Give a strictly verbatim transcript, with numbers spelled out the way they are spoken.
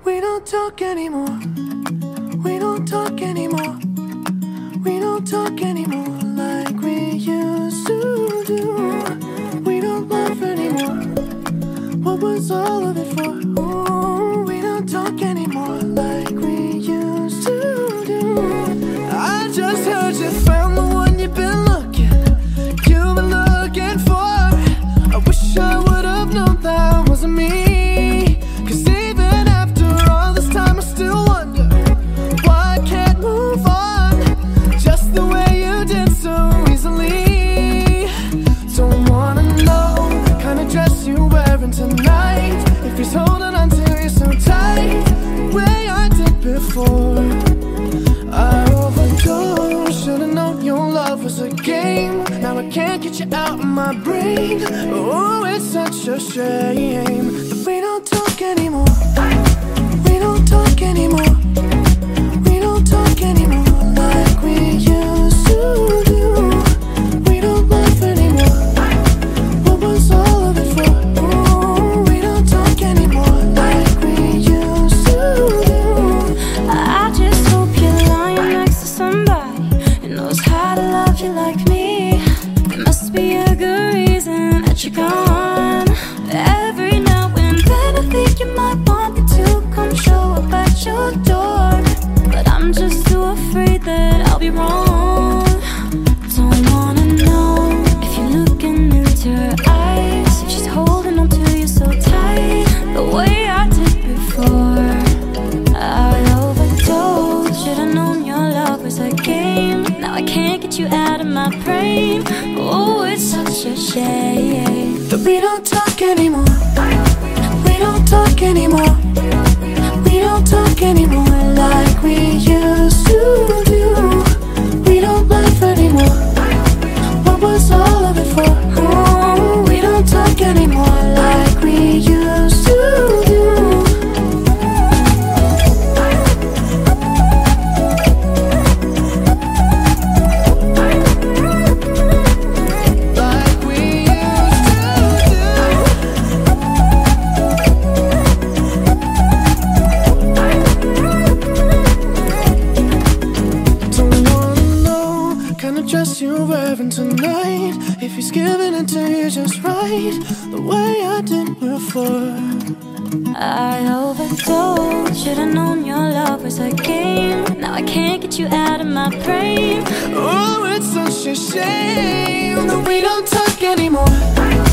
We don't talk anymore. We don't talk anymore. We don't talk anymore like we used to do. We don't laugh anymore. What was all of it for? Ooh, we don't talk anymore like we used to do. I just heard you found the one you've been looking, you've been looking for. I wish I would have known that wasn't me. Cause even after all this time I still wonder why I can't move on just the way you did so easily. Don't wanna know the kind of dress you're wearing tonight, if he's holding on to you so tight the way I did before. I overdosed, should've known your love was a game. Now I can't get you out of my brain. Oh, it's such a shame that we don't talk anymore. We don't talk anymore. We don't talk anymore like we used to do. We don't laugh anymore. What was all of it for? Ooh, we don't talk anymore like we used to do. I just hope you're lying next to somebody who knows how to love you like me. There must be a good reason that you're gone. Every now and then I think you might want me to come show up at your door, but I'm just too afraid that I'll be wrong. Don't wanna know if you're looking into her eyes, if she's holding on to you so tight the way I did before. I overdosed, should've known your love was a game. Now I can't get you out of my brain. Oh, it's such a shame that we don't talk anymore. We don't talk anymore. We don't talk anymore like we used to do. We don't laugh anymore. What was all of it for? Oh, we don't talk anymore like we used to do. You're wearing tonight, if he's giving it to you just right the way I did before. I overdosed, should've known your love was a game. Now I can't get you out of my brain. Oh, it's such a shame that we don't talk anymore.